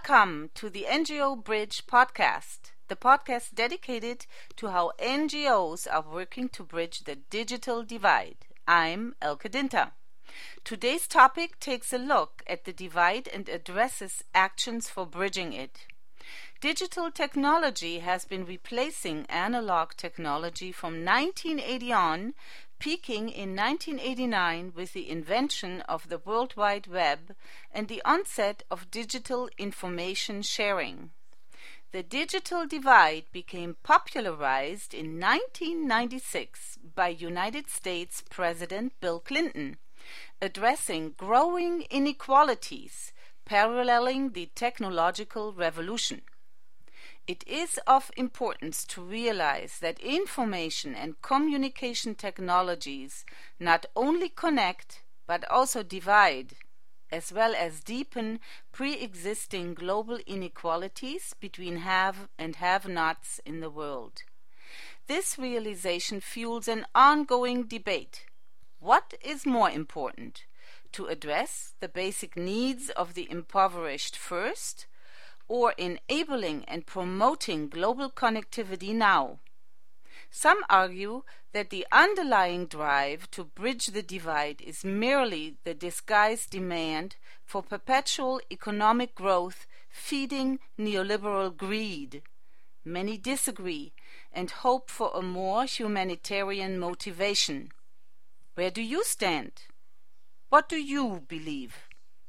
Welcome to the NGO Bridge podcast, the podcast dedicated to how NGOs are working to bridge the digital divide. I'm Elke Dinter. Today's topic takes a look at the divide and addresses actions for bridging it. Digital technology has been replacing analog technology from 1980 on, peaking in 1989 with the invention of the World Wide Web and the onset of digital information sharing. The digital divide became popularized in 1996 by United States President Bill Clinton, addressing growing inequalities paralleling the technological revolution. It is of importance to realize that information and communication technologies not only connect but also divide, as well as deepen pre-existing global inequalities between have and have-nots in the world. This realization fuels an ongoing debate. What is more important, to address the basic needs of the impoverished first, or enabling and promoting global connectivity now? Some argue that the underlying drive to bridge the divide is merely the disguised demand for perpetual economic growth feeding neoliberal greed. Many disagree and hope for a more humanitarian motivation. Where do you stand? What do you believe?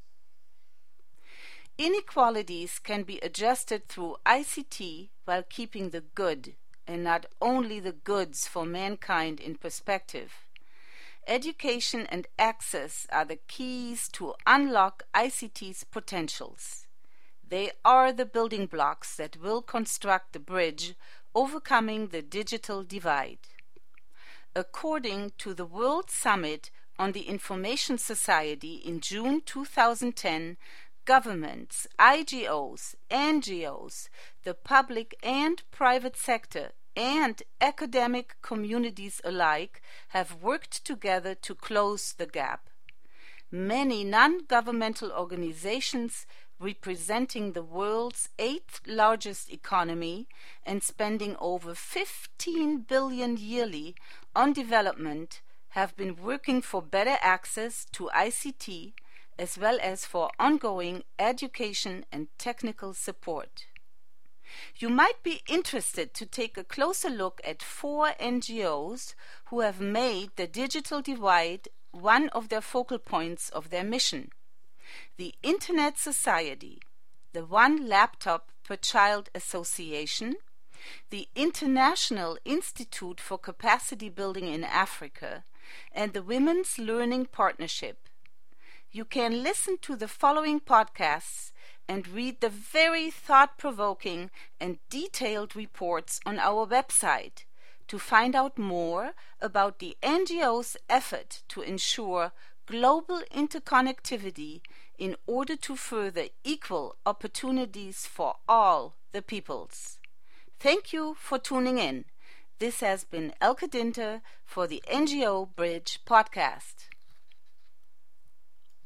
Inequalities can be adjusted through ICT while keeping the good, and not only the goods for mankind in perspective. Education and access are the keys to unlock ICT's potentials. They are the building blocks that will construct the bridge overcoming the digital divide. According to the World Summit on the Information Society in June 2010, governments, IGOs, NGOs, the public and private sector, and academic communities alike have worked together to close the gap. Many non-governmental organizations representing the world's 8th largest economy and spending over 15 billion yearly on development have been working for better access to ICT as well as for ongoing education and technical support. You might be interested to take a closer look at 4 NGOs who have made the digital divide one of their focal points of their mission. The Internet Society, the One Laptop Per Child Association, the International Institute for Capacity Building in Africa, and the Women's Learning Partnership. You can listen to the following podcasts and read the very thought-provoking and detailed reports on our website to find out more about the NGO's effort to ensure global interconnectivity in order to further equal opportunities for all the peoples. Thank you for tuning in. This has been Elke Dinter for the NGO Bridge podcast.